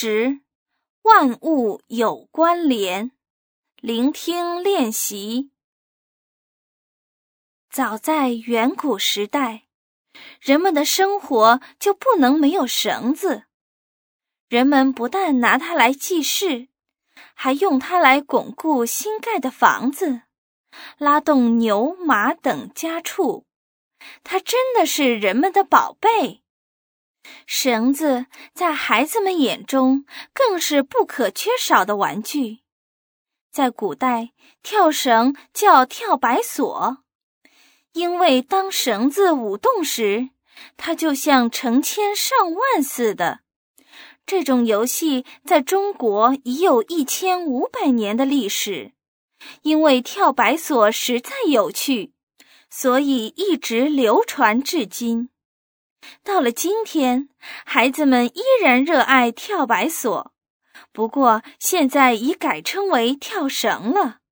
时，万物有关联。聆听练习。早在远古时代，人们的生活就不能没有绳子。人们不但拿它来记事，还用它来巩固新盖的房子，拉动牛马等家畜。它真的是人们的宝贝。绳子在孩子们眼中更是不可缺少的玩具。在古代，跳绳叫跳白索，因为当绳子舞动时，它就像成千上万似的。这种游戏在中国已有1500年的历史。因为跳白索实在有趣，所以一直流传至今。到了今天，孩子们依然热爱跳白索，不过现在已改称为跳绳了。